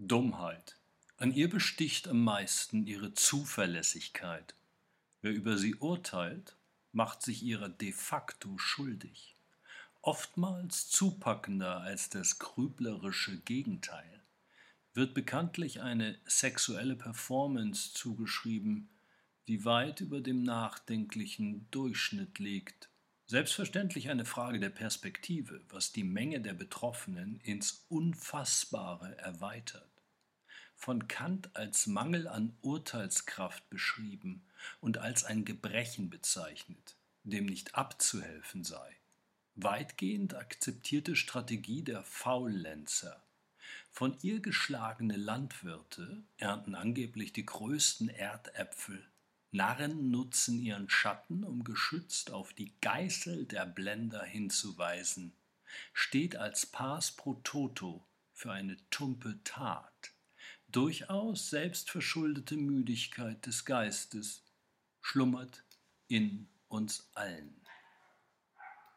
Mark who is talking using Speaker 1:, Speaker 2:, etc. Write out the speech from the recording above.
Speaker 1: Dummheit. An ihr besticht am meisten ihre Zuverlässigkeit. Wer über sie urteilt, macht sich ihrer de facto schuldig. Oftmals zupackender als das grüblerische Gegenteil. Wird bekanntlich eine sexuelle Performance zugeschrieben, die weit über dem nachdenklichen Durchschnitt liegt. Selbstverständlich eine Frage der Perspektive, was die Menge der Betroffenen ins Unfassbare erweitert. Von Kant als Mangel an Urteilskraft beschrieben und als ein Gebrechen bezeichnet, dem nicht abzuhelfen sei. Weitgehend akzeptierte Strategie der Faullenzer. Von ihr geschlagene Landwirte ernten angeblich die größten Erdäpfel. Narren nutzen ihren Schatten, um geschützt auf die Geißel der Blender hinzuweisen. Steht als Pars pro toto für eine tumpe Tat. Durchaus selbstverschuldete Müdigkeit des Geistes schlummert in uns allen.